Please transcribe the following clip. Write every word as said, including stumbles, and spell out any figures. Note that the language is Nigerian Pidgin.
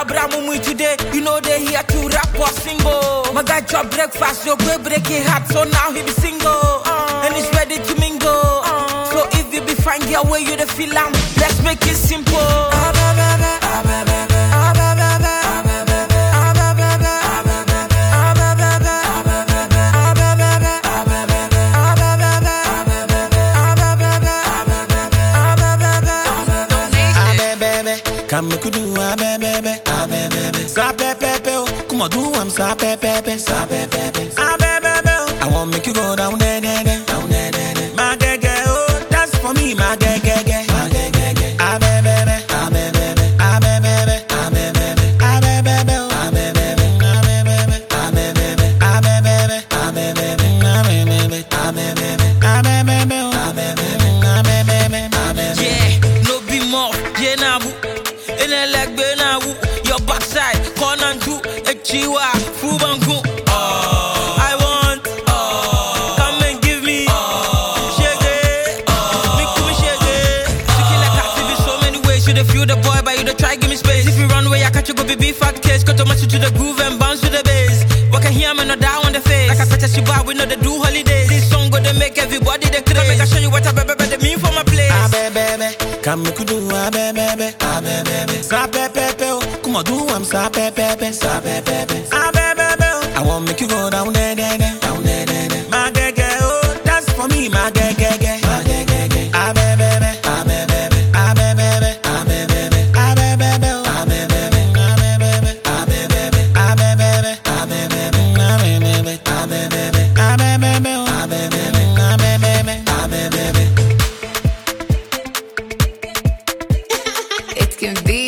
Abramu today, you know they here to rap or single. My guy drop breakfast, your boy break it hard, so now he be single. Uh, and he's ready to mingle. Uh, so if you be fine, get where you the feel am, let's make it simple. Ah, baby, ah, baby. Come make you do a baby, a baby, sa pepe, come on do I'm sa pepe, sa pepe, a baby. I want make you go down there, there, down there, there. My gege, oh, that's for me, my gege, my gege, a baby, a baby, a baby, a baby, a baby, a baby, a baby, a baby, a baby, a baby, a baby, a baby, yeah, no be more, yeah, now. In a leg, your backside, corner and two, a chiwa, fubangu. Oh, I want, oh, come and give me, oh, shake it, oh, make me shake it. She kill like cat in so many ways. You the feel the boy, but you the try give me space. If you run away, I catch you go be fat case. Cut to match to the groove and bounce to the bass. What can hear me not down on the face? Like I catch a shiba, we know they do holidays. This song go to make everybody the craze. Make I show you what I baby, baby, mean for my place. Ah, baby, come make you do a baby, ah, baby, sa pepe, come on do I'm sa pepe, sa pepe, ah, baby, I want make you go down there, there, down there, there. My gege, oh, that's for me, my gege, my gege, ah, baby, ah, baby, ah, baby, ah, baby, ah, baby, ah, baby, ah, baby, ah, baby, ah, baby, ah, baby, ah, baby, ah, baby, ah, baby, ah, baby, ah, baby. It can be